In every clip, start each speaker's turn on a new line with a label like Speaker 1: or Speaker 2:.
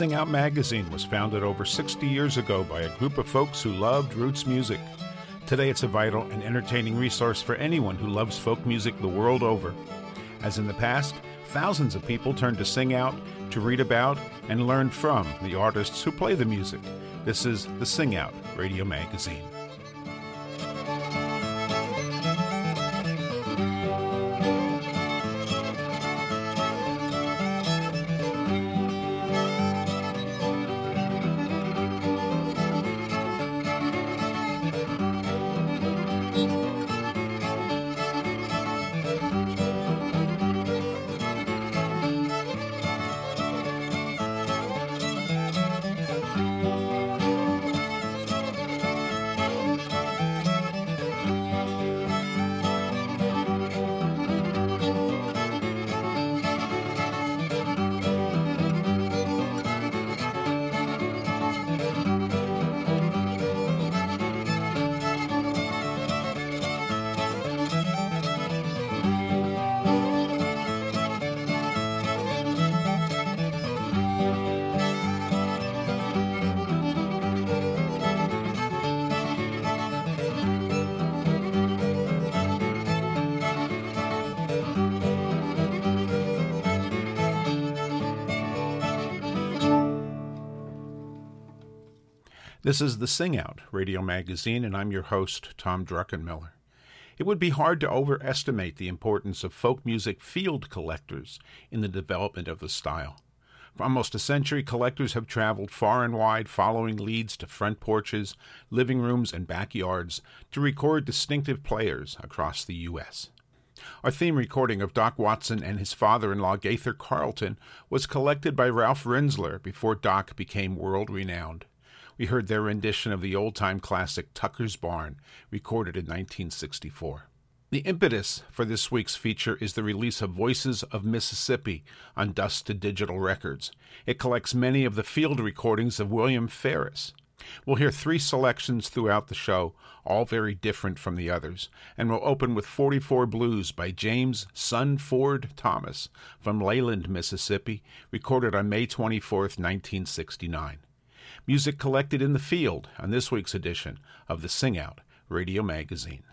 Speaker 1: Sing Out magazine was founded over 60 years ago by a group of folks who loved roots music. Today it's a vital and entertaining resource for anyone who loves folk music the world over. As in the past, thousands of people turn to Sing Out to read about and learn from the artists who play the music. This is the Sing Out Radio Magazine. This is the Sing Out Radio Magazine, and I'm your host, Tom Druckenmiller. It would be hard to overestimate the importance of folk music field collectors in the development of the style. For almost a century, collectors have traveled far and wide, following leads to front porches, living rooms, and backyards to record distinctive players across the U.S. Our theme recording of Doc Watson and his father-in-law, Gaither Carlton, was collected by Ralph Rinzler before Doc became world-renowned. We heard their rendition of the old-time classic Tucker's Barn, recorded in 1964. The impetus for this week's feature is the release of Voices of Mississippi on Dust to Digital Records. It collects many of the field recordings of William Ferris. We'll hear 3 selections throughout the show, all very different from the others, and we'll open with 44 Blues by James Son Ford Thomas from Leyland, Mississippi, recorded on May 24, 1969. Music collected in the field on this week's edition of the Sing Out Radio Magazine.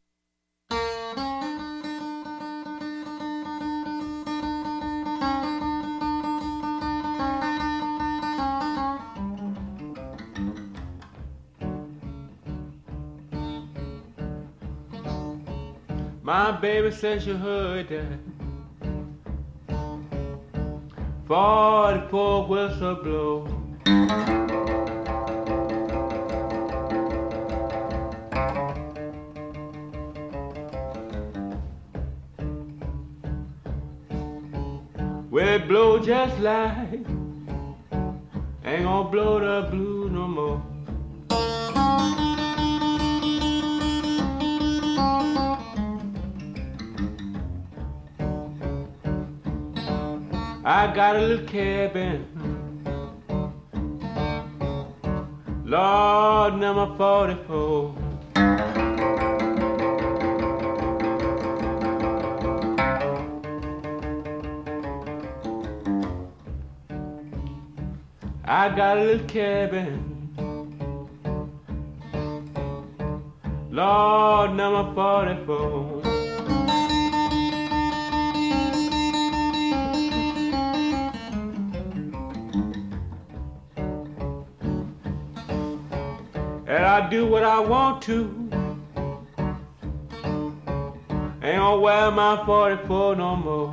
Speaker 2: My baby says you heard that 44 whistle blow. Well, it blow just like ain't gonna blow the blue no more. I got a little cabin, Lord, number 44. I got a little cabin, Lord, number 44. And I do what I want to, ain't gonna wear my 44 no more.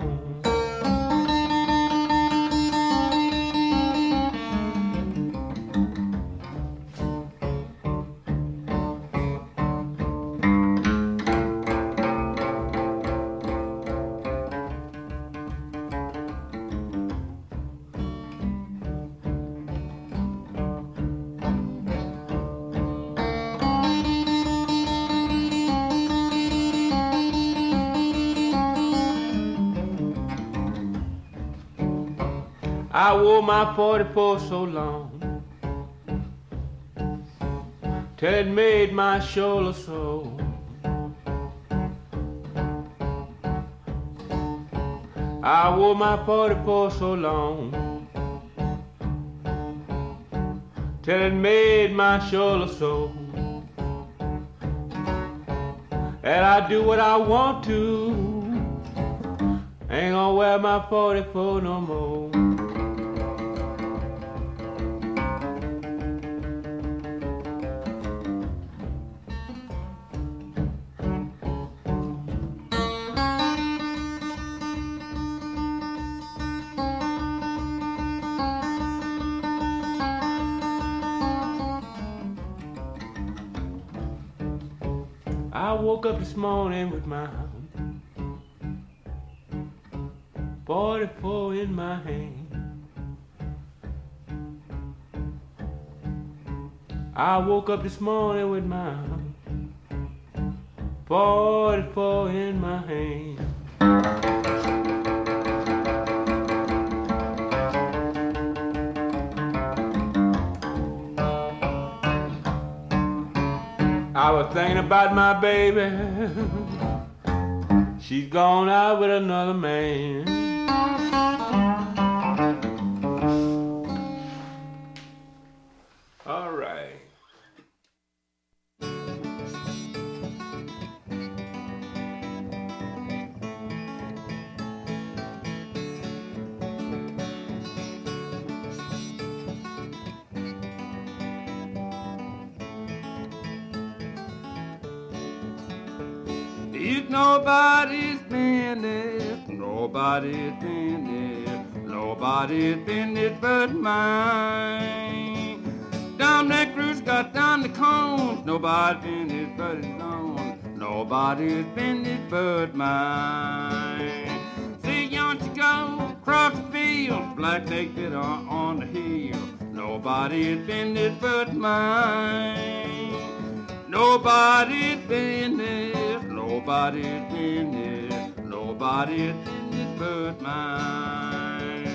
Speaker 2: I wore my 44 so long, till it made my shoulder sore. I wore my 44 so long, till it made my shoulder sore. And I do what I want to, ain't gonna wear my 44 no more. I woke up this morning with my 44 in my hand. I woke up this morning with my 44 in my hand. I was thinking about my baby. She's gone out with another man. All right.
Speaker 3: If nobody's business, nobody's business, nobody's business but mine. Down that cruise got down the cones, nobody's business but his own, nobody's business but mine. See, yonder you go, across the field, black naked on the hill, nobody's business but mine. Nobody's business, nobody's business, nobody's business but mine.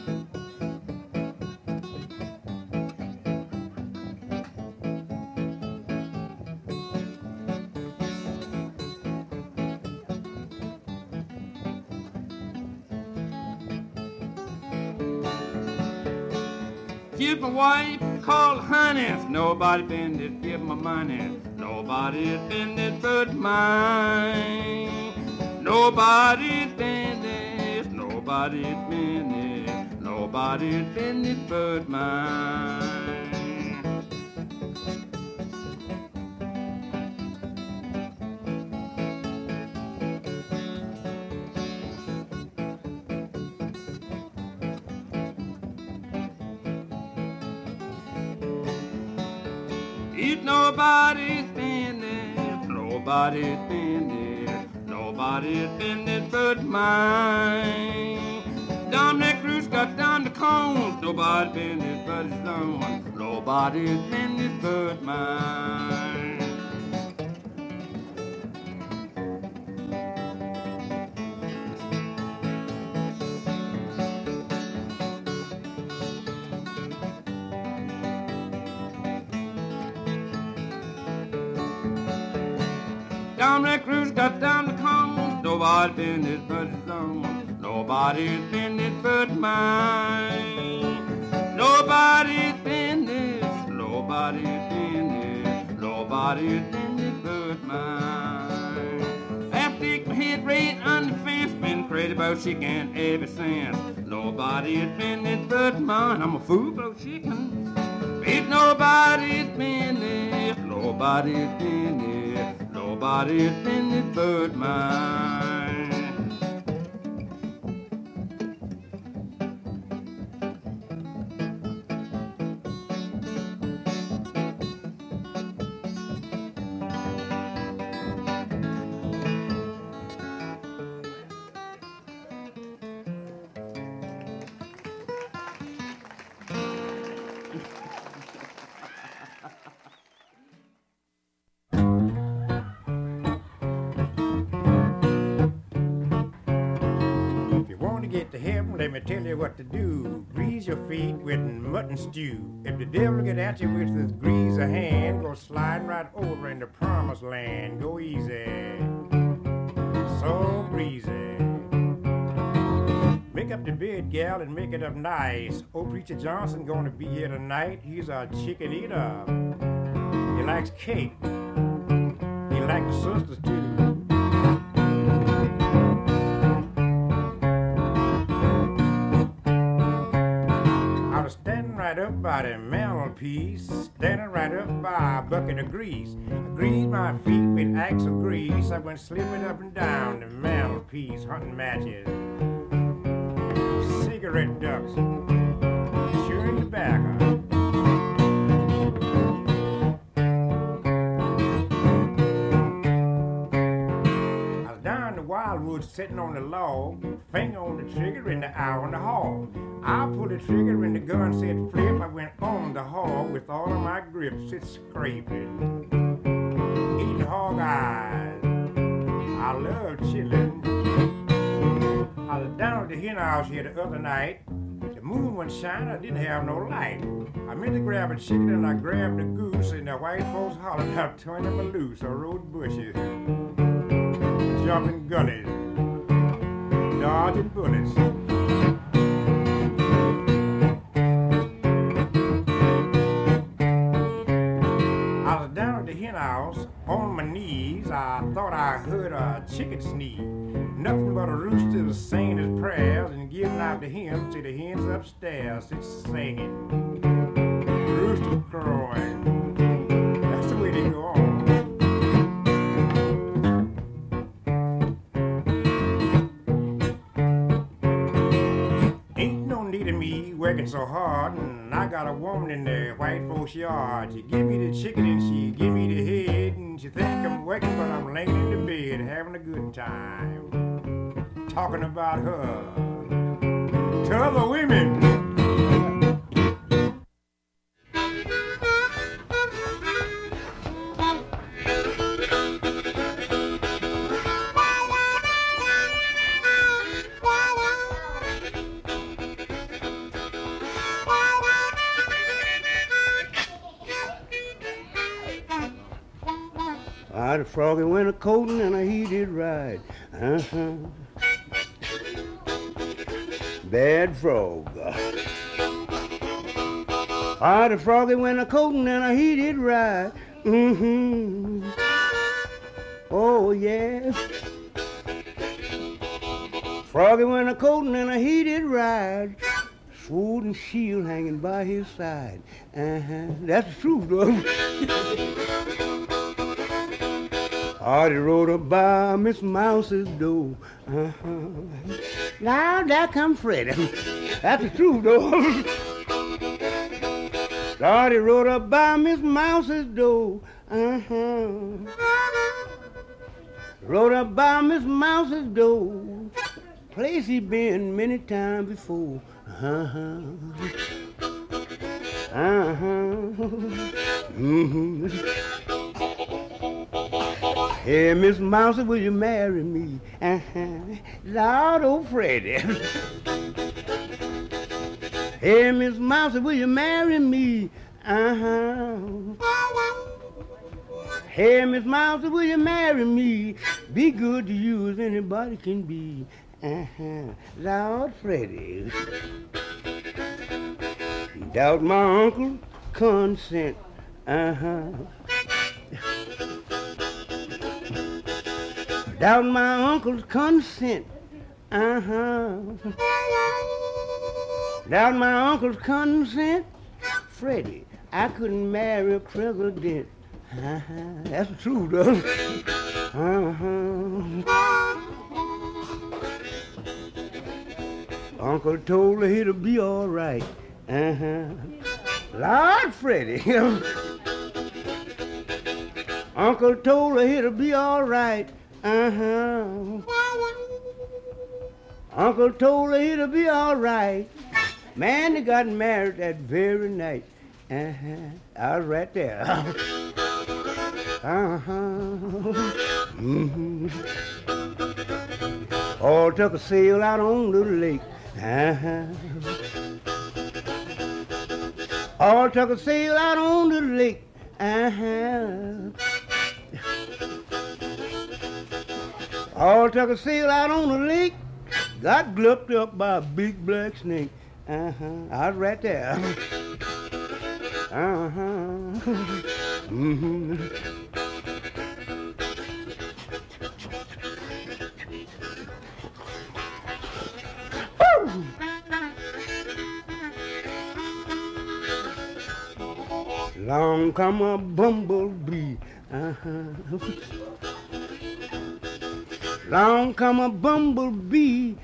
Speaker 3: Give my wife call honey, nobody business, give my money. Nobody's business but mine. Nobody's business, nobody's business, nobody's business but mine. It's nobody's business, nobody's business, nobody's business but mine. Down that cruise got down the cones, nobody's business but his own, nobody's business but mine. Down that cruise got down the cones, nobody's business but his own, nobody's business but mine. Nobody's business, nobody's business, nobody's business but mine. After stick my head right on the fence, been crazy about chicken ever since. Nobody's business but mine, I'm a fool about chicken. It's nobody's business, nobody's business, nobody's business but mine.
Speaker 4: Let me tell you what to do. Grease your feet with mutton stew. If the devil get at you with his greasy hand, go sliding right over in the promised land. Go easy, so breezy. Make up the bed, gal, and make it up nice. Old Preacher Johnson gonna be here tonight. He's a chicken eater. He likes cake. He likes the sisters too. I was standing right up by the mantelpiece, standing right up by a bucket of grease. I greased my feet with axe of grease. I went slipping up and down the mantelpiece, hunting matches, cigarette ducks, chewing tobacco. I was down in the wildwood sitting on the log, finger on the trigger and the eye on the hog. I pulled the trigger and the gun said flip. I went on the hog with all of my grips. It's scraping, eating hog eyes. I love chillin'. I was down at the hen house here the other night. The moon was shining, I didn't have no light. I meant to grab a chicken and I grabbed a goose, and the white folks hollered out, turn him loose. I rode bushes, jumping gullies, dodging bullets. I was down at the hen house on my knees. I thought I heard a chicken sneeze. Nothing but a rooster saying his prayers and giving out to him to the hens upstairs. It's singing, rooster crowing. That's the way they go on. Ain't no need of me working so hard, and I got a woman in the white folks' yard. She give me the chicken and she give me the head, and she think I'm working, but I'm laying in the bed having a good time, talking about her to other women.
Speaker 5: The froggy went a coating and he did ride. Bad frog. The froggy went a coating and he did ride. Oh yeah. Froggy went a coating and he did ride. Sword and shield hanging by his side. That's the truth, though. He rode up by Miss Mouse's door. Now there come Freddy. That's the truth, though. He rode up by Miss Mouse's door. Rode up by Miss Mouse's door. Place he been many times before. Hey, Miss Mouse, will you marry me? Lord, old Freddy. Hey, Miss Mouse, will you marry me? Hey, Miss Mouse, will you marry me? Be good to you as anybody can be. Lord Freddy. Doubt my uncle's consent. Doubt my uncle's consent. Doubt my uncle's consent. Freddie, I couldn't marry a president. That's the truth, though. Uncle told her it'll be all right. Lord Freddie. Uncle told her it'll be all right. Uncle told her it'll be all right. Man, they got married that very night. I was right there. All took a sail out on the lake. All took a sail out on the lake. All took a sail out on the lake. got glupped up by a big black snake. I was right there. Long come a bumblebee. Long come a bumblebee.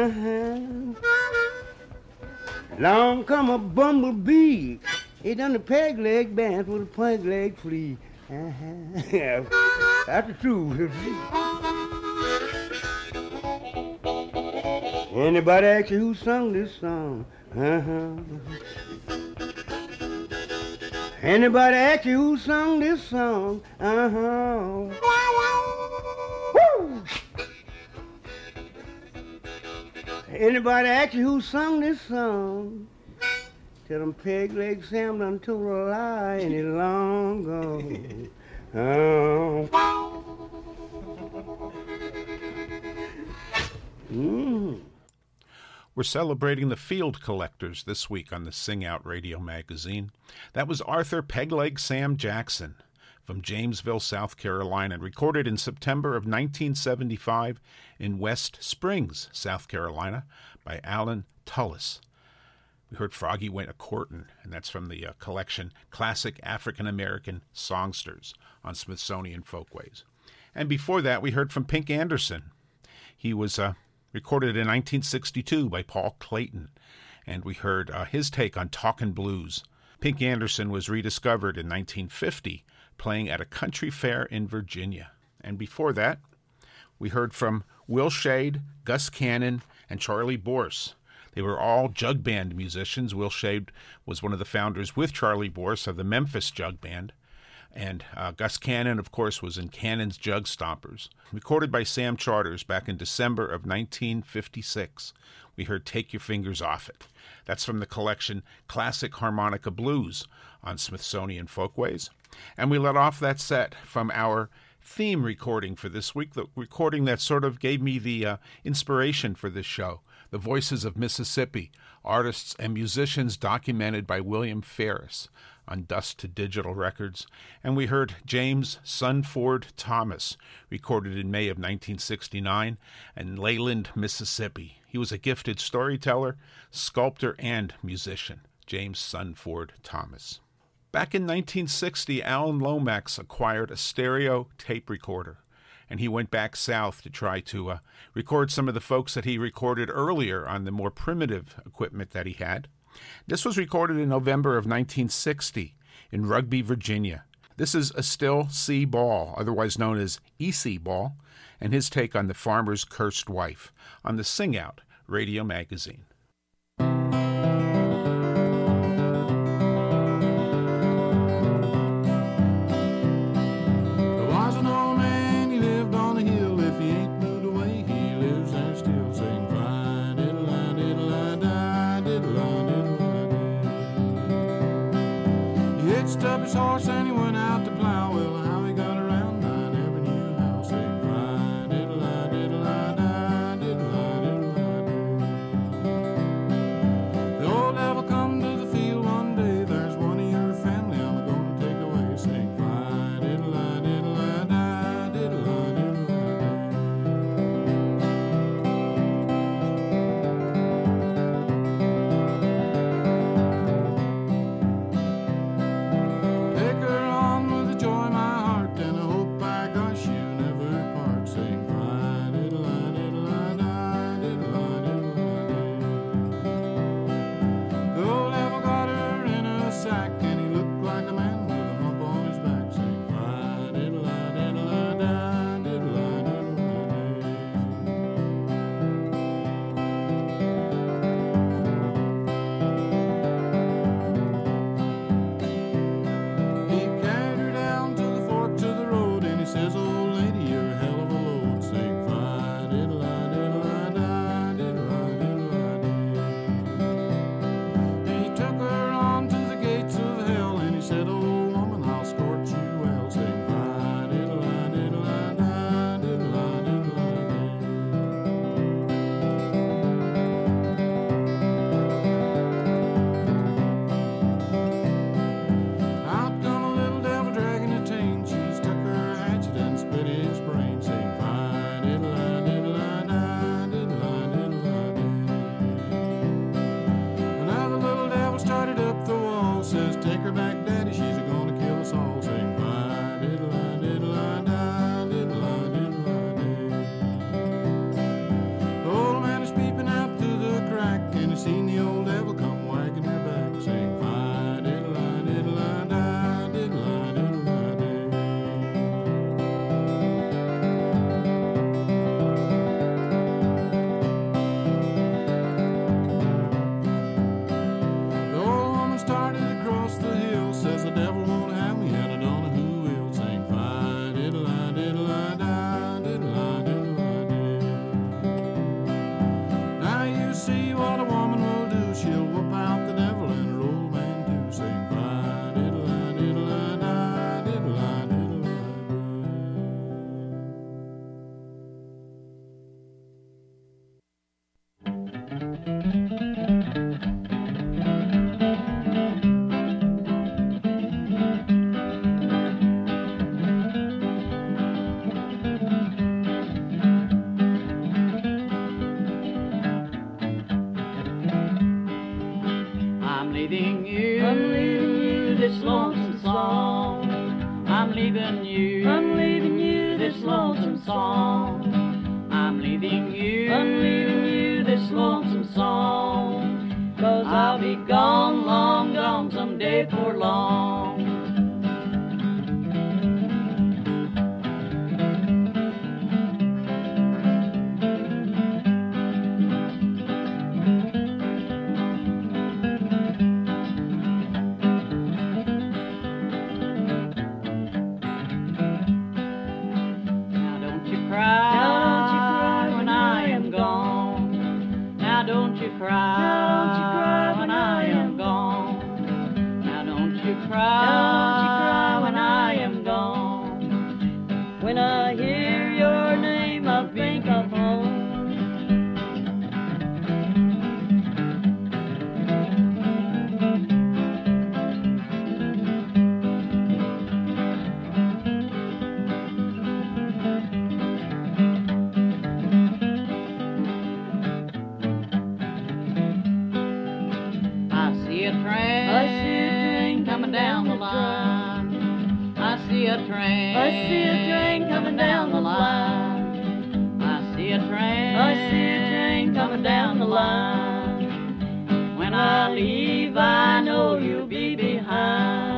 Speaker 5: Long come a bumblebee. He done the peg leg dance with a peg leg flea. That's the truth. Anybody ask you who sung this song? Anybody ask you who sung this song? Woo! Anybody ask you who sung this song? Tell them Peg Leg Sam done told a lie and it's long gone.
Speaker 1: We're celebrating the Field Collectors this week on the Sing Out Radio magazine. That was Arthur Pegleg Sam Jackson from Jamesville, South Carolina, recorded in September of 1975 in West Springs, South Carolina, by Alan Tullis. We heard Froggy Went A-Courtin', and that's from the collection Classic African American Songsters on Smithsonian Folkways. And before that, we heard from Pink Anderson. He was recorded in 1962 by Paul Clayton, and we heard his take on Talkin' Blues. Pink Anderson was rediscovered in 1950, playing at a country fair in Virginia. And before that, we heard from Will Shade, Gus Cannon, and Charlie Borse. They were all jug band musicians. Will Shade was one of the founders with Charlie Borse of the Memphis Jug Band. And Gus Cannon, of course, was in Cannon's Jug Stompers. Recorded by Sam Charters back in December of 1956. We heard Take Your Fingers Off It. That's from the collection Classic Harmonica Blues on Smithsonian Folkways. And we let off that set from our theme recording for this week, the recording that sort of gave me the inspiration for this show. The Voices of Mississippi, artists and musicians documented by William Ferris on Dust to Digital Records. And we heard James Sunford Thomas, recorded in May of 1969 in Leyland, Mississippi. He was a gifted storyteller, sculptor, and musician, James Sunford Thomas. Back in 1960, Alan Lomax acquired a stereo tape recorder, and he went back south to try to record some of the folks that he recorded earlier on the more primitive equipment that he had. This was recorded in November of 1960 in Rugby, Virginia. This is Estill C. Ball, otherwise known as E.C. Ball, and his take on The Farmer's Cursed Wife on the Sing Out Radio magazine.
Speaker 3: Up his horse and he went out to plow. Well, how he got around, I never knew how. Say, cry, diddle-I, diddle-I, die, diddle-I, diddle-I,
Speaker 6: take her back, Daddy, she's gonna kill us all. Sing fi-diddle-I-diddle-I-die, diddle-I-diddle-I-day. The old man is peeping out through the crack, and he's seen the old devil come wagging her back. Sing fi-diddle-I-diddle-I-die, diddle-I-diddle-I-day. The old woman started across the hill, says the devil won't have me, and I don't know who will. Sing fi-diddle-I-diddle-I-die, diddle-I-diddle-I-day. Now you see what a woman will do. She'll whoop out the devil and her old man too. Sing fi-diddle-I-diddle-I-die, diddle-I-diddle-I-day.
Speaker 7: I'm leaving you this lonesome song. I'm leaving you this lonesome song. I'm leaving you this lonesome song. 'Cause I'll be gone, long gone someday for long. Now don't you cry when I am gone. Now don't you cry when I am gone. Now don't you cry when I am gone. When I hear your name, I think of home. I see a train coming down the line. I see a train coming down the line. I see a train coming down the line. When I leave, I know you'll be behind.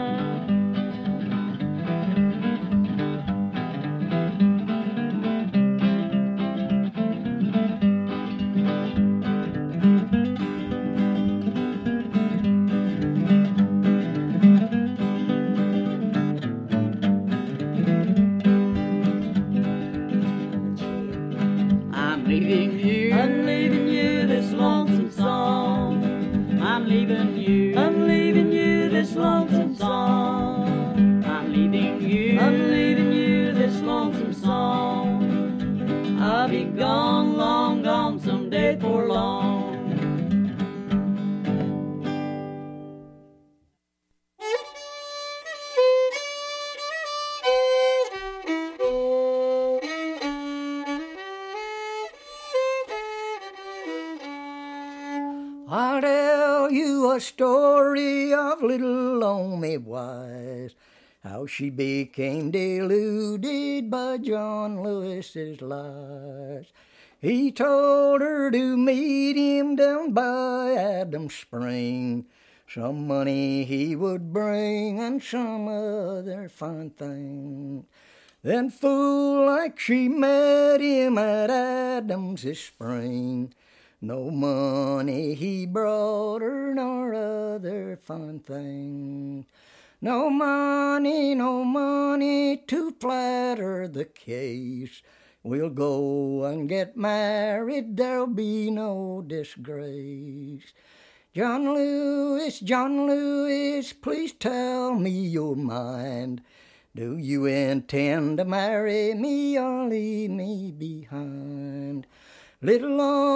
Speaker 7: I'm leaving you this lonesome song. I'm leaving you this lonesome song. I'm leaving you this lonesome song. I'll be gone, long gone someday for long.
Speaker 8: I'll tell you a story of little Naomi Wise, how she became deluded by John Lewis's lies. He told her to meet him down by Adams Spring. Some money he would bring and some other fine thing. Then fool like she met him at Adams's Spring. No money he brought her, nor other fine things. No money to flatter the case. We'll go and get married, there'll be no disgrace. John Lewis, please tell me your mind. Do you intend to marry me or leave me behind? Little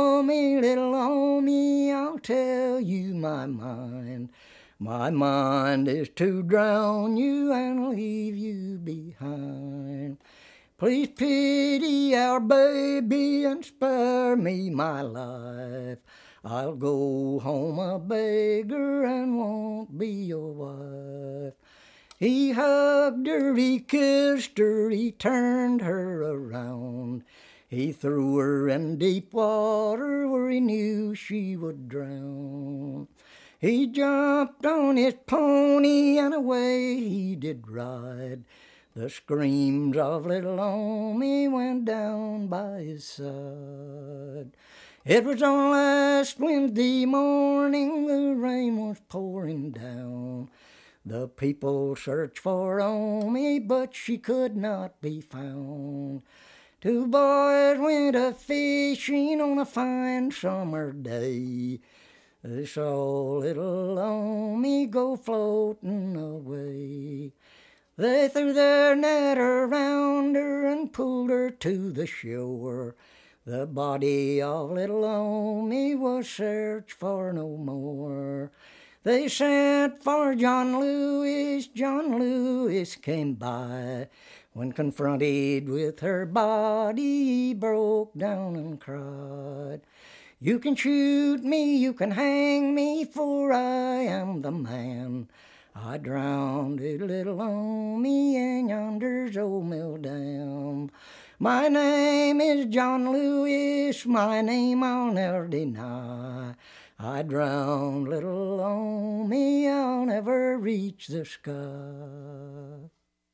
Speaker 8: Naomi, I'll tell you my mind. My mind is to drown you and leave you behind. Please pity our baby and spare me my life. I'll go home a beggar and won't be your wife. He hugged her, he kissed her, he turned her around. He threw her in deep water where he knew she would drown. He jumped on his pony and away he did ride. The screams of little Omi went down by his side. It was on last Wednesday morning, the rain was pouring down. The people searched for Omi, but she could not be found. Two boys went a-fishing on a fine summer day. They saw little Omi go floating away. They threw their net around her and pulled her to the shore. The body of little Omi was searched for no more. They sent for John Lewis. John Lewis came by. When confronted with her body, he broke down and cried. You can shoot me, you can hang me, for I am the man. I drowned a little Omi in yonder's old mill dam. My name is John Lewis, my name I'll never deny. I drowned little Omi, I'll never reach the sky.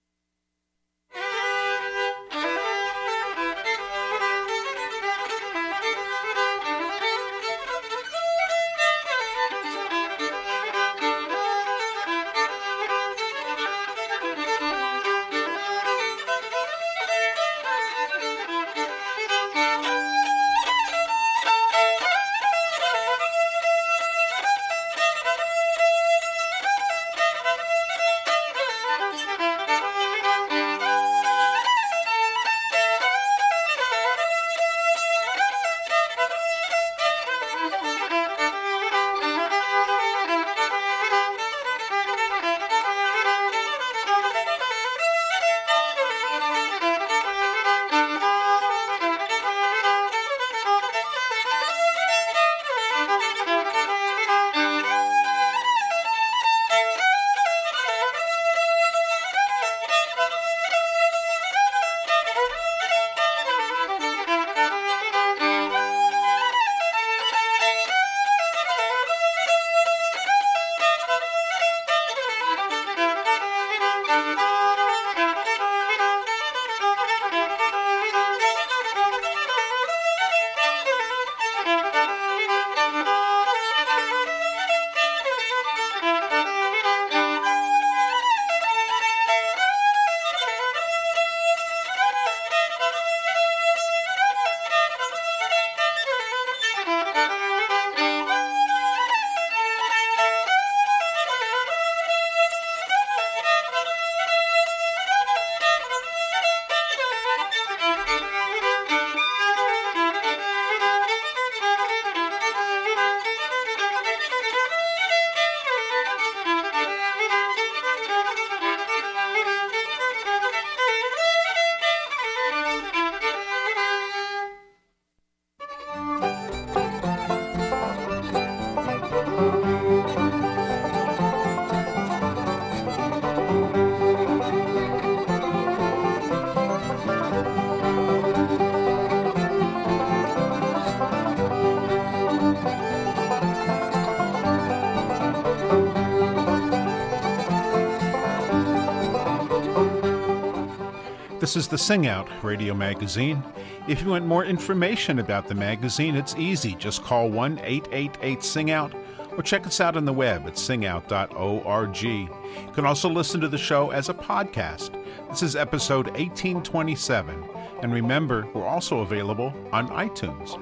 Speaker 1: This is the Sing Out radio magazine. If you want more information about the magazine, it's easy. Just call 1-888-SING-OUT or check us out on the web at singout.org. You can also listen to the show as a podcast. This is episode 1827. And remember, we're also available on iTunes.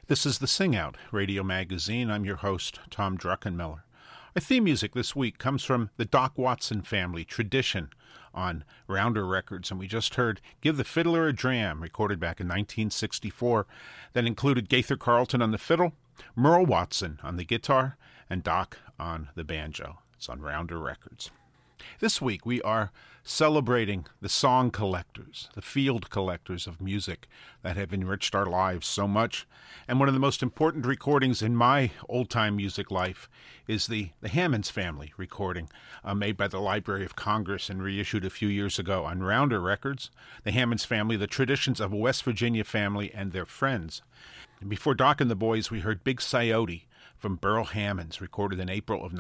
Speaker 1: This is the Sing Out Radio Magazine. I'm your host, Tom Druckenmiller. Our theme music this week comes from the Doc Watson family, Tradition, on Rounder Records, and we just heard Give the Fiddler a Dram, recorded back in 1964. That included Gaither Carlton on the fiddle, Merle Watson on the guitar, and Doc on the banjo. It's on Rounder Records. This week we are celebrating the song collectors, the field collectors of music that have enriched our lives so much. And one of the most important recordings in my old-time music life is the Hammonds family recording made by the Library of Congress and reissued a few years ago on Rounder Records. The Hammonds family, the traditions of a West Virginia family and their friends. And before Doc and the Boys, we heard Big Coyote from Burl Hammonds, recorded in April of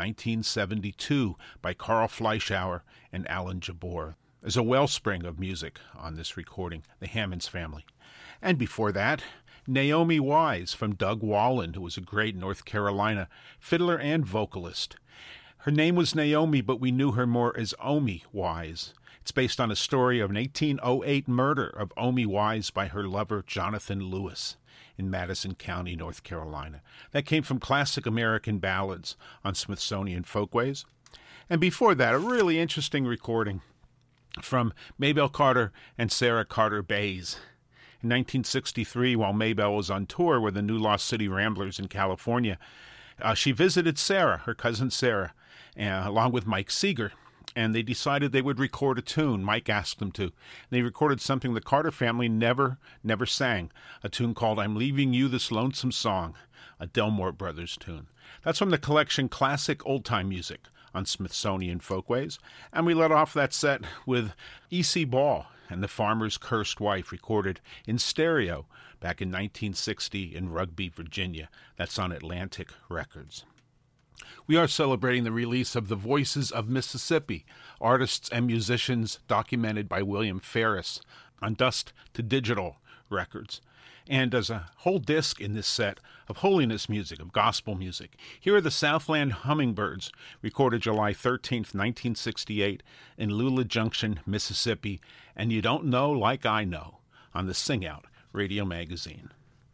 Speaker 1: 1972 by Carl Fleischauer and Alan Jabbour. There's a wellspring of music on this recording, the Hammonds family. And before that, Naomi Wise from Doug Wallen, who was a great North Carolina fiddler and vocalist. Her name was Naomi, but we knew her more as Omi Wise. It's based on a story of an 1808 murder of Omi Wise by her lover, Jonathan Lewis, in Madison County, North Carolina. That came from Classic American Ballads on Smithsonian Folkways. And before that, a really interesting recording from Maybelle Carter and Sarah Carter Bays. In 1963, while Maybelle was on tour with the New Lost City Ramblers in California, she visited Sarah, her cousin Sarah, along with Mike Seeger, and they decided they would record a tune. Mike asked them to. And they recorded something the Carter family never sang, a tune called I'm Leaving You This Lonesome Song, a Delmore Brothers tune. That's from the collection Classic Old-Time Music on Smithsonian Folkways. And we let off that set with E.C. Ball and the Farmer's Cursed Wife, recorded in stereo back in 1960 in Rugby, Virginia. That's on Atlantic Records. We are celebrating the release of The Voices of Mississippi, artists and musicians documented by William Ferris on Dust to Digital Records. And there's a whole disc in this set of holiness music, of gospel music. Here are the Southland Hummingbirds, recorded July 13th, 1968 in Lula Junction, Mississippi, and You Don't Know Like I Know on the Sing Out Radio Magazine.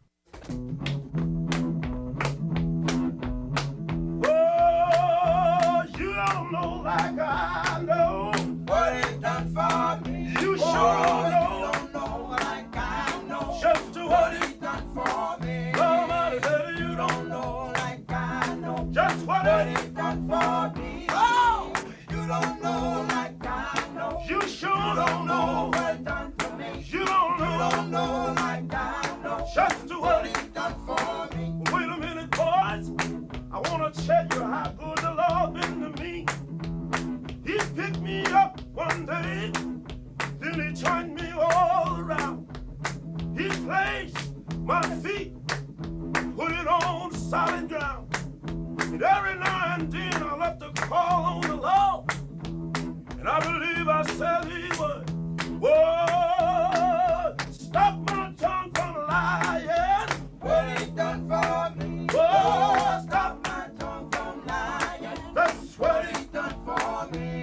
Speaker 9: Like I know what it done for me. You sure don't know like I know just what it done for me. Somebody said you don't know like I know just what it done for me. Oh, you don't know like I know. You sure don't know what it done for me. You don't know like I know just what it done for me. Wait a minute, boys. I want to tell you how good the Lord been to me. He picked me up one day, then he turned me all around. He placed my feet, put it on solid ground. And every now and then I left to call on the Lord, and I believe I said he would. Whoa, stop my tongue from lying. What he done for me. Whoa, stop my tongue from lying. That's what he done for me.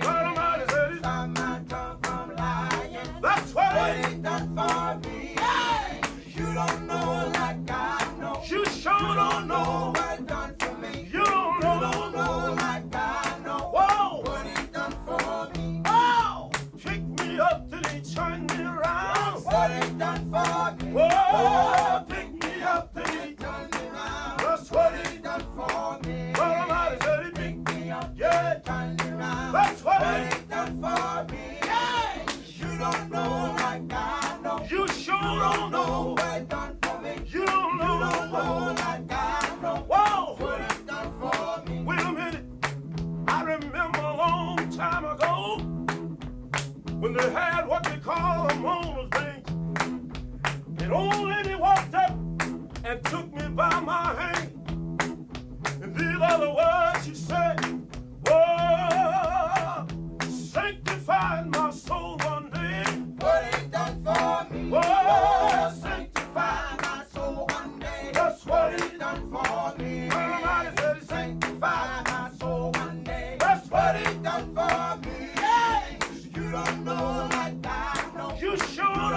Speaker 9: What he done for me. Hey! You don't know like I know. You sure don't know what he done for me. You don't know like I know. Whoa! What he done for me. Oh! Pick me up till he turned me around. What he done for me. Whoa! Pick me up till he turned me around. That's what he done for me. Somebody said he picked me up, yeah, turned me around. That's what he done for me. Hey! You don't know like I know. You sure don't know what it done for me. You don't know like I know. Whoa! What it done for me. Wait a minute. I remember a long time ago when they had what they call a Mona's Day. And old lady walked up and took me by my hand. And these are the words she said. Whoa! Sanctified my soul one day. What he done for me. Whoa, sanctify my soul one day. That's what he done for me. Somebody said he sanctify my soul one day. That's what he done for me. Hey, you don't know like I know. You sure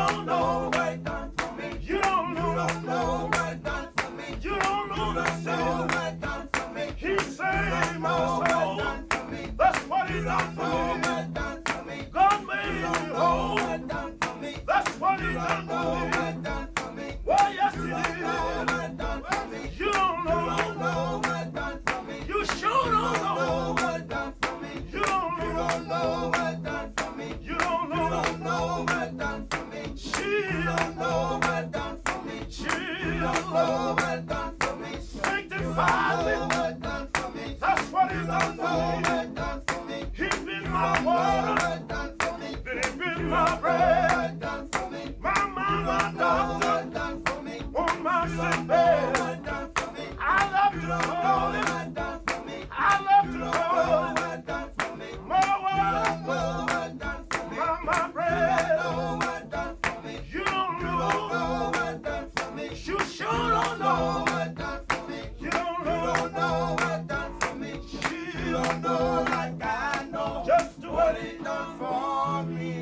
Speaker 9: don't know what done for me. You sure don't know what done for me. You don't know what done for me. You don't know like I know just what he done for me.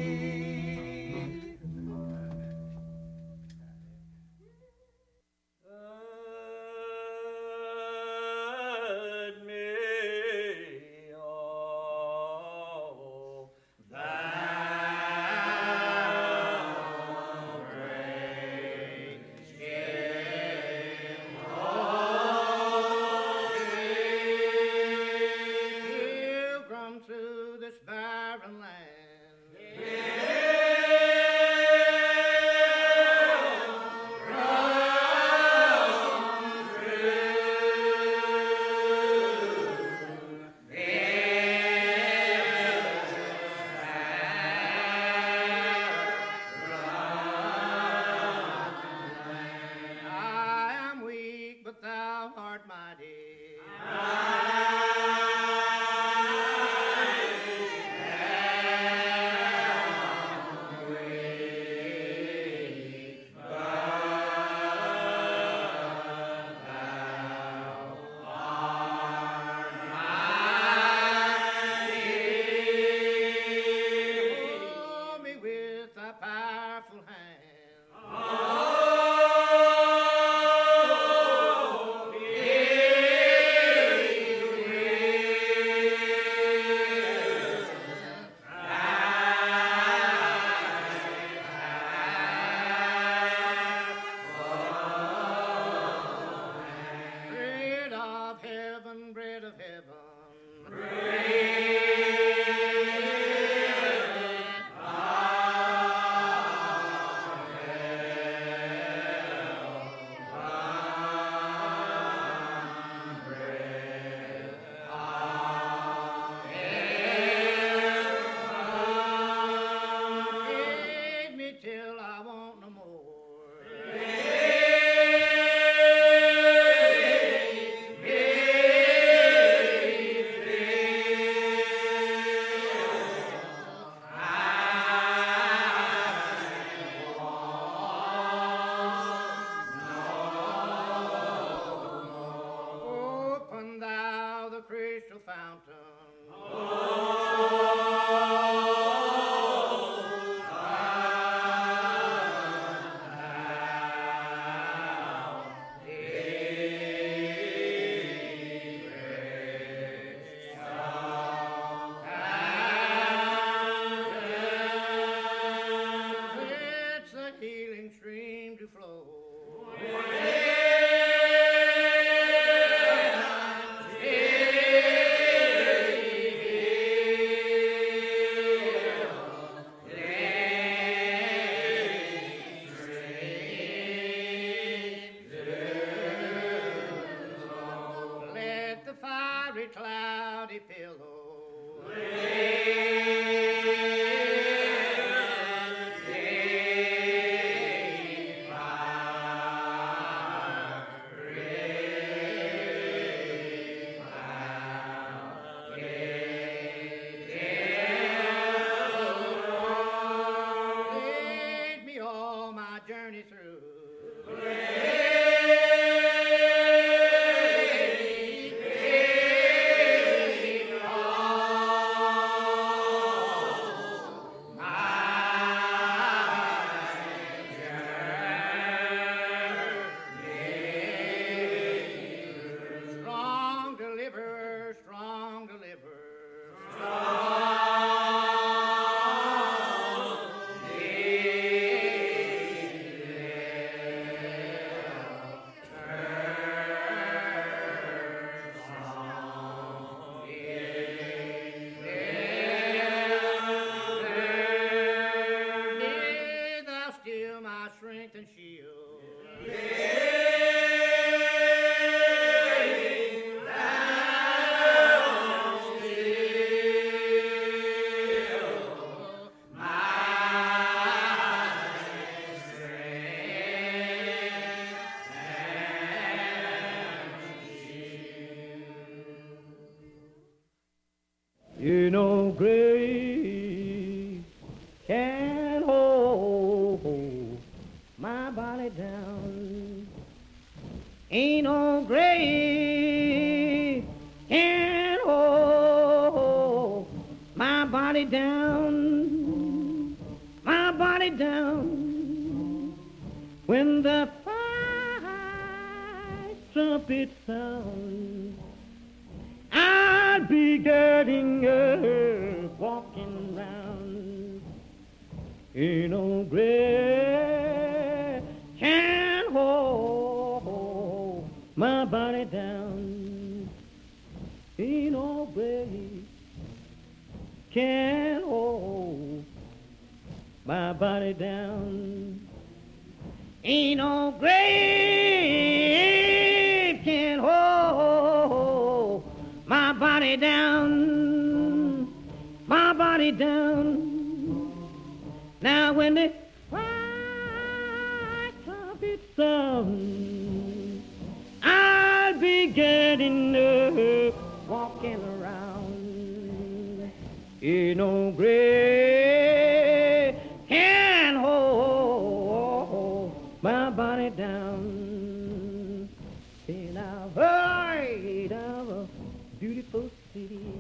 Speaker 5: You know, grace can hold my body down. Ain't no grave can hold my body down, my body down. When the fire trumpet sound, I'll be getting up, walking round. Ain't no grave can hold my body down. Ain't no grave can hold my body down. Ain't no grave can hold my body down, my body down. Now when the white trumpet sound, I'll be getting up, walking around. Ain't no grave can hold my body down. And I've heard of a beautiful city.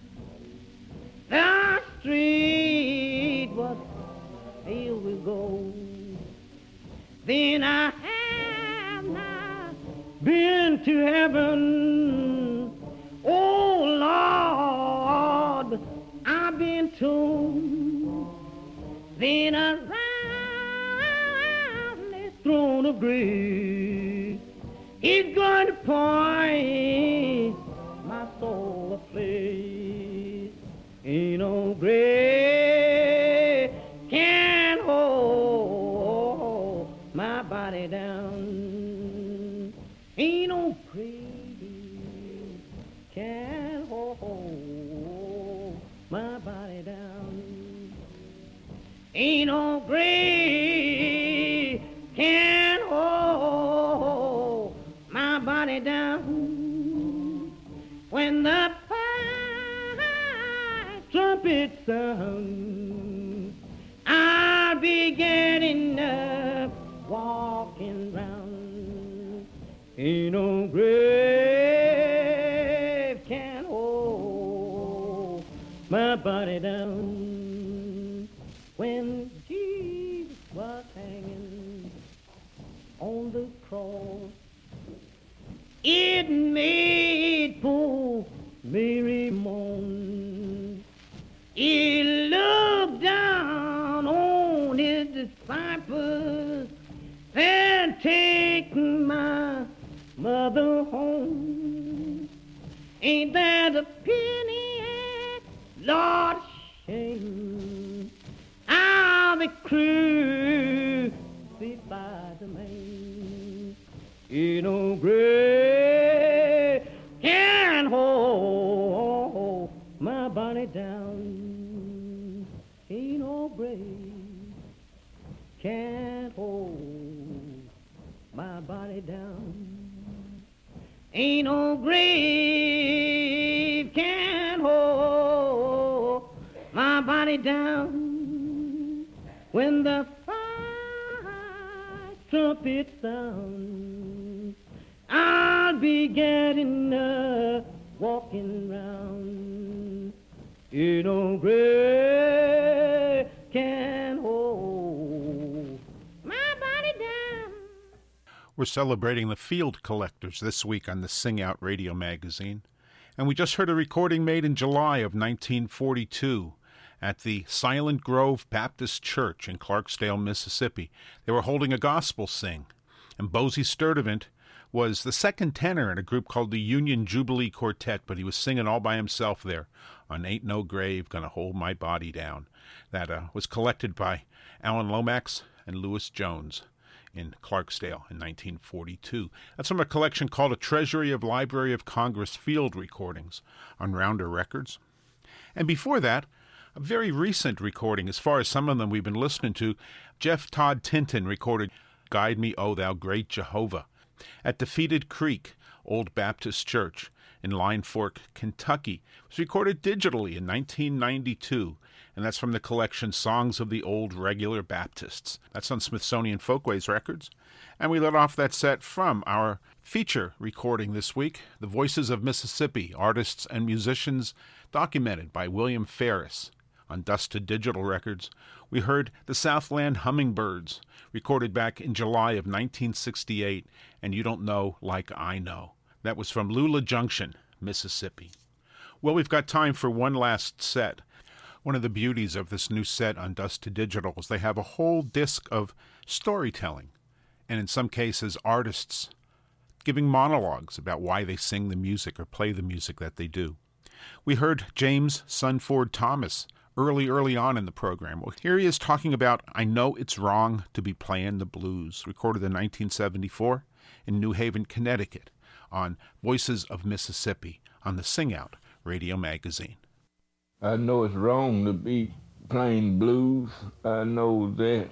Speaker 5: The street was filled with gold. Then I have not been to heaven. Oh Lord, I've been told. Then around this throne of grace, He's going to point my soul a place. Ain't no grave can hold my body down. Ain't no grave can hold my body down. Ain't no grave can hold my body down. When the trumpet sound, I'll be getting up, walking round. Ain't no grave can hold my body down. When Jesus was hanging on the cross, it made poor Mary moan. He looked down on his disciples and taken my mother home. Ain't that a pity, Lord, shame? I'll be crucified the man. Ain't no grave can hold my body down. Ain't no grave can hold my body down. Ain't no grave can hold my body down. When the fire trumpet sound, I'll be getting up, walking round. Ain't no grave can hold my body down.
Speaker 1: We're celebrating the Field Collectors this week on the Sing Out Radio magazine. And we just heard a recording made in July of 1942 at the Silent Grove Baptist Church in Clarksdale, Mississippi. They were holding a gospel sing, and Bosie Sturdivant was the second tenor in a group called the Union Jubilee Quartet, but he was singing all by himself there on Ain't No Grave Gonna Hold My Body Down. That was collected by Alan Lomax and Lewis Jones in Clarksdale in 1942. That's from a collection called A Treasury of Library of Congress Field Recordings on Rounder Records. And before that, a very recent recording, as far as some of them we've been listening to, Jeff Todd Tinton recorded Guide Me, O Thou Great Jehovah at Defeated Creek Old Baptist Church in Line Fork, Kentucky. It was recorded digitally in 1992, and and that's from the collection Songs of the Old Regular Baptists. That's on Smithsonian Folkways Records. And we let off that set from our feature recording this week, The Voices of Mississippi, Artists and Musicians, documented by William Ferris. On Dust to Digital Records, we heard The Southland Hummingbirds, recorded back in July of 1968, and You Don't Know Like I Know. That was from Lula Junction, Mississippi. Well, we've got time for one last set. One of the beauties of this new set on Dust to Digital is they have a whole disc of storytelling, and in some cases, artists giving monologues about why they sing the music or play the music that they do. We heard James Sunford Thomas early on in the program. Well, here he is talking about I Know It's Wrong to Be Playing the Blues, recorded in 1974 in New Haven, Connecticut, on Voices of Mississippi on the Sing Out radio magazine.
Speaker 10: I know it's wrong to be playing blues. I know that.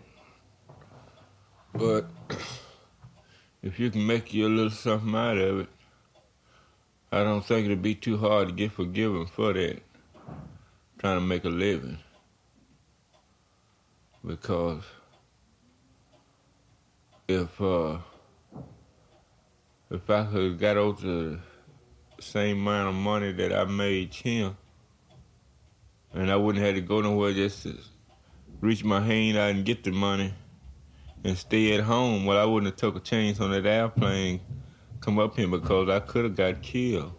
Speaker 10: But if you can make you a little something out of it, I don't think it'd be too hard to get forgiven for that, trying to make a living. Because if I could have got over the same amount of money that I made him, and I wouldn't have to go nowhere just to reach my hand out and get the money and stay at home, well, I wouldn't have took a chance on that airplane come up here because I could have got killed.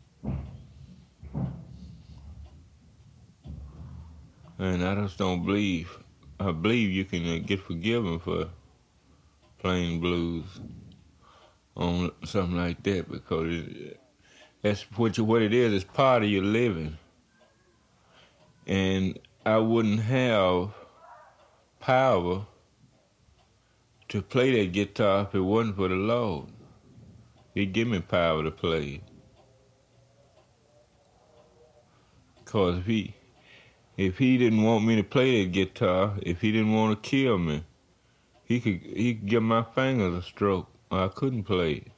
Speaker 10: And I just don't believe, I believe you can get forgiven for playing blues on something like that, because that's what it is. It's part of your living. And I wouldn't have power to play that guitar if it wasn't for the Lord. He'd give me power to play. Because if he didn't want me to play that guitar, if he didn't want to kill me, he could give my fingers a stroke, or I couldn't play it.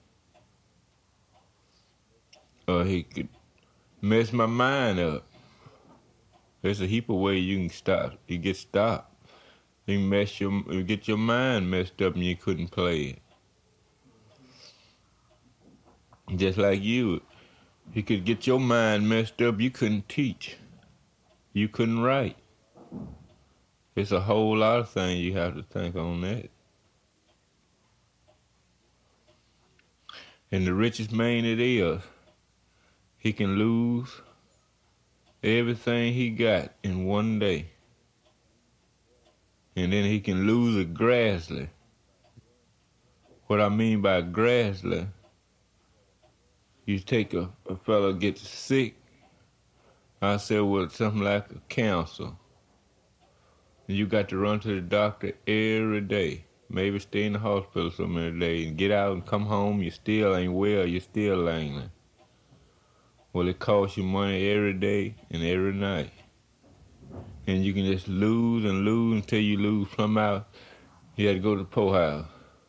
Speaker 10: Or he could mess my mind up. There's a heap of ways you can stop. You get stopped. You can get your mind messed up and you couldn't play it. Just like you could get your mind messed up, you couldn't teach. You couldn't write. It's a whole lot of things you have to think on that. And the richest man it is, he can lose everything he got in one day. And then he can lose it gradually. What I mean by gradually, you take a fella gets sick, I said, well, something like a cancer. And you got to run to the doctor every day. Maybe stay in the hospital so many days and get out and come home, you still ain't well, you still angling. Well, it costs you money every day and every night. And you can just lose and lose until you lose plumb out. You had to go to the poorhouse.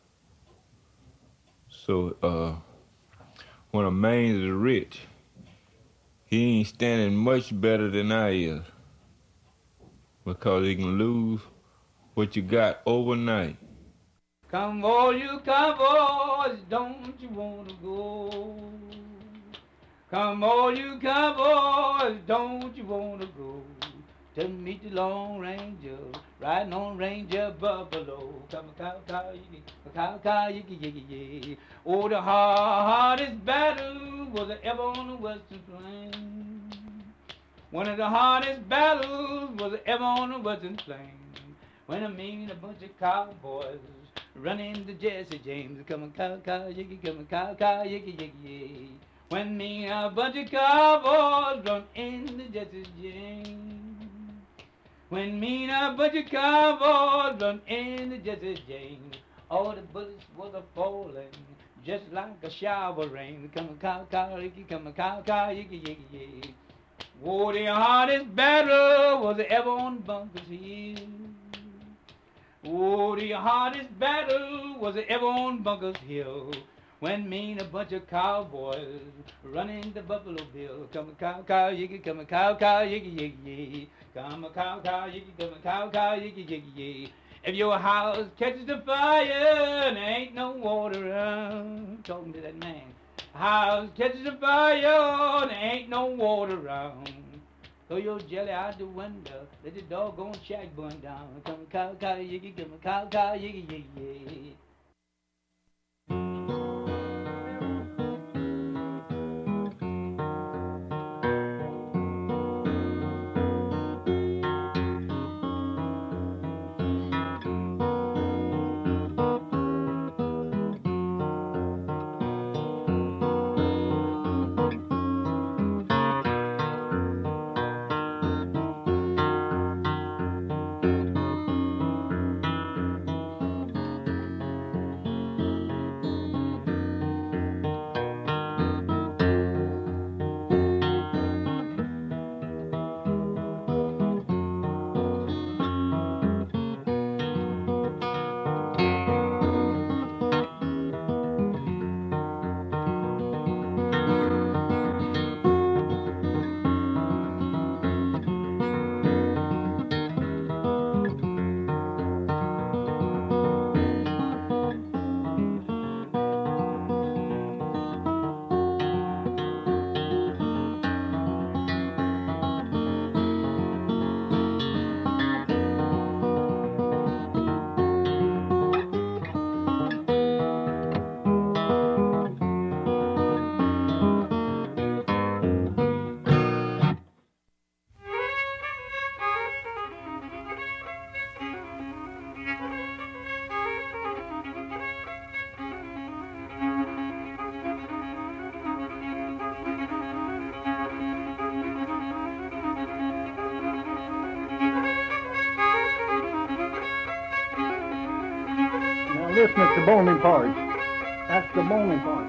Speaker 10: So when a man is rich, he ain't standing much better than I is, because he can lose what you got overnight.
Speaker 3: Come all you cowboys, don't you want to go? Come all you cowboys, don't you want to go? To meet the Lone Ranger, riding on Ranger Buffalo. Come a cow, yiggy. Oh, the hardest battle was ever on the Western Plains. One of the hardest battles was ever on the Western Plains. When I mean a bunch of cowboys running to Jesse James. Come a cow, yiggy, come a cow, yiggy. When me a bunch of cowboys run into Jesse James. When me and a bunch of cowboys run into Jesse James, all the bullets was a falling, just like a shower rain. Come a cow, yiggy, come a cow, yiggy. Oh, the hardest battle was ever on Bunker's Hill. Oh, the hardest battle was ever on Bunker's Hill. when me and a bunch of cowboys running the Buffalo Bill. Come a cow, cow, yiggy, come a cow, cow, yiggy, yiggy, yiggy. Come a cow, cow, yiggy, come a cow, cow, yiggy, yiggy, yiggy. If your house catches the fire and ain't no water around, talking to that man. House catches the fire and ain't no water around. Throw your jelly out the window, let the doggone shack burn down. Come a cow, cow, yiggy, come a cow, cow, yiggy, yiggy, yiggy.
Speaker 8: Listen, it's the bony part. That's the bony part.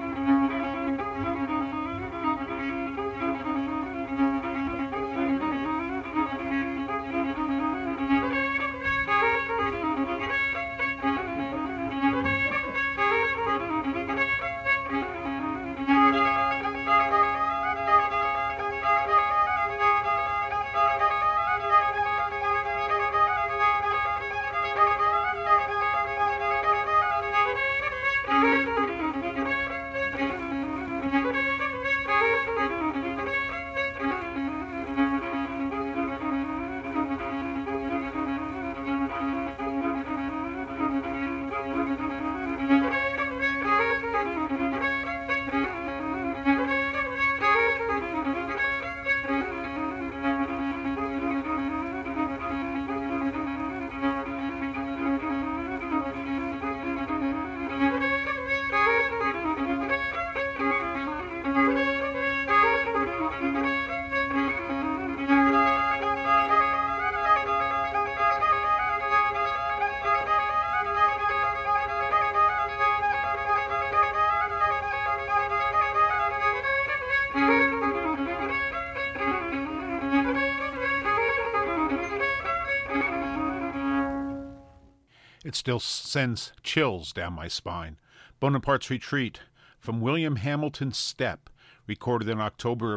Speaker 1: It still sends chills down my spine. Bonaparte's Retreat from William Hamilton's Step, recorded in October of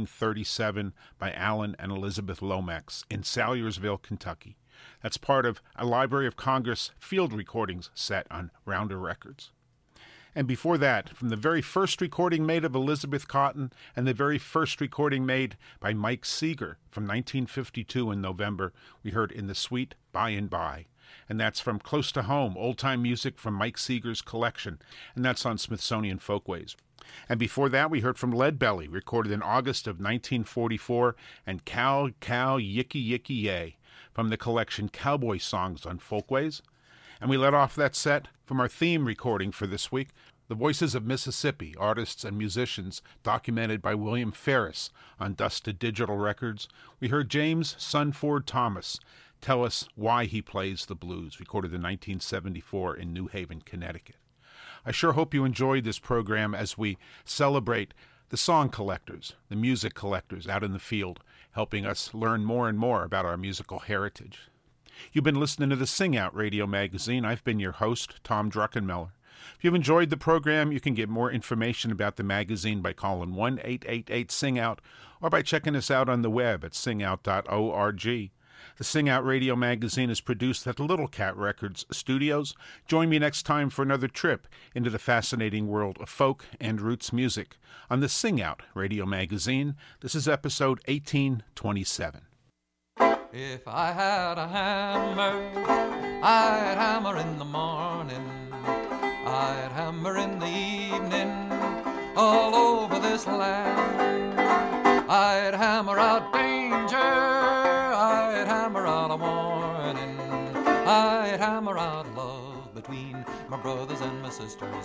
Speaker 1: 1937 by Alan and Elizabeth Lomax in Salyersville, Kentucky. That's part of a Library of Congress field recordings set on Rounder Records. And before that, from the very first recording made of Elizabeth Cotten and the very first recording made by Mike Seeger from 1952 in November, we heard In the Sweet By and By. And that's from Close to Home, old-time music from Mike Seeger's collection, and that's on Smithsonian Folkways. And before that, we heard from Leadbelly, recorded in August of 1944, and Cow, Cow, Yicky, Yicky, Yay, from the collection Cowboy Songs on Folkways. And we let off that set from our theme recording for this week, The Voices of Mississippi, artists and musicians, documented by William Ferris on Dusted Digital Records. We heard James Sunford Thomas tell us why he plays the blues, recorded in 1974 in New Haven, Connecticut. I sure hope you enjoyed this program as we celebrate the song collectors, the music collectors out in the field, helping us learn more and more about our musical heritage. You've been listening to the Sing Out Radio Magazine. I've been your host, Tom Druckenmiller. If you've enjoyed the program, you can get more information about the magazine by calling 1-888-SING-OUT or by checking us out on the web at singout.org. The Sing Out Radio magazine is produced at the Little Cat Records studios. Join me next time for another trip into the fascinating world of folk and roots music on the Sing Out Radio magazine. This is episode 1827.
Speaker 11: If I had a hammer, I'd hammer in the morning, I'd hammer in the evening, all over this land. I'd hammer out danger, I'd hammer out a warning, I'd hammer out love between my brothers and my sisters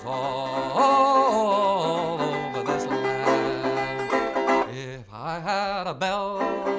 Speaker 11: all over this land. If I had a bell,